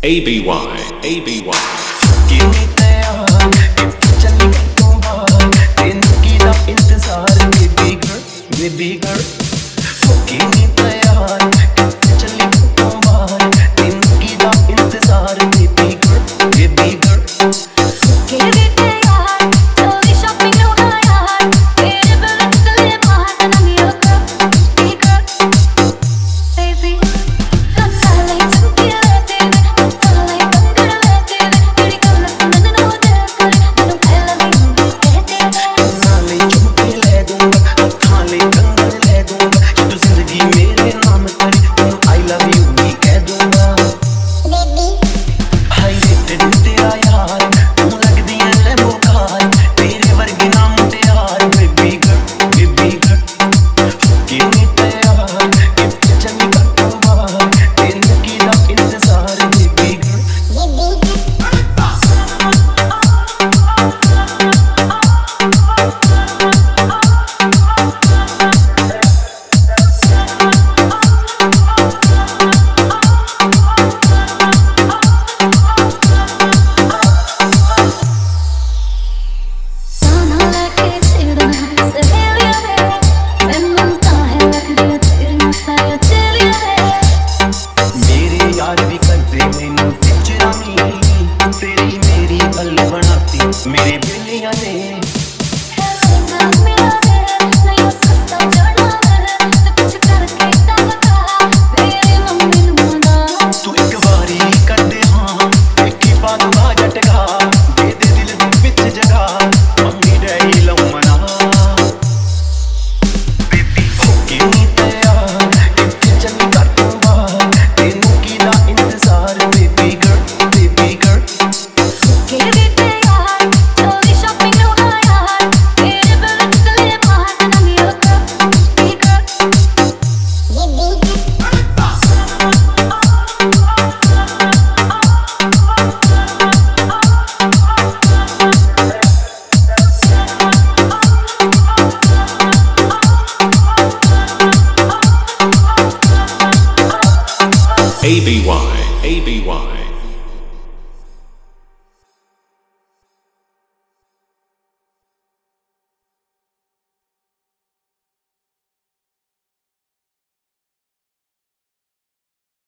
ABY ਕਿੰਨੀ ਤਿਆਰ ਚੱਲੀ ਤੋਂ ਬਾਹਰ ਤੈਨੂੰ ਕੀ ਦਾ ਇੰਤਜ਼ਾਰ ਬੇਬੀ ਗਰਲ ਕਿੰਨੀ ਤਿਆਰ ਚੱਲੀ ਤੋਂ ਬਾਹਰ ਤੈਨੂੰ ਕੀ ਦਾ ਇੰਤਜ਼ਾਰ ਬੇਬੀ ਗਰਲ ਮੇਰੇ ਬਿੱਲੀਆਂ ਨੇ ਤੂੰ ਇੱਕ ਵਾਰੀ ਕਰਦੇ ਹਾਂ ਦੇਖੀ ਬਾਤ ਬਾਜਟ ਗਾ ਦੇ ਦਿਲ ਦੇ ਵਿੱਚ ਜਗਾ ਮੰਮੀ ਡੈਡੀ ਲੰਮਣਾ ਬੇਬੀ ਹੋ ਕਿੰਨੀ ਤਿਆਰ ਇੱਥੇ ਚੱਲੀ ਕਰ ਤੂੰ ਬਾਹਰ ਤੈਨੂੰ ਕੀ ਦਾ ਇੰਤਜ਼ਾਰ ਬੇਬੀ ਗਰਲ ABY